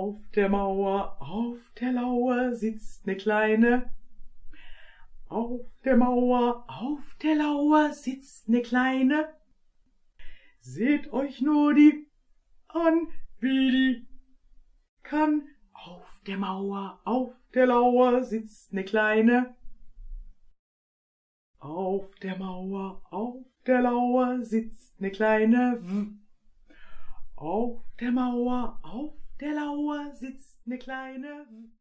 Auf der Mauer, auf der Lauer sitzt ne Kleine. Auf der Mauer, auf der Lauer sitzt ne Kleine. Seht euch nur die an, wie die kann. Auf der Mauer, auf der Lauer sitzt ne Kleine. Auf der Mauer, auf der Lauer sitzt ne Kleine. Auf der Mauer, auf der Lauer sitzt ne Kleine.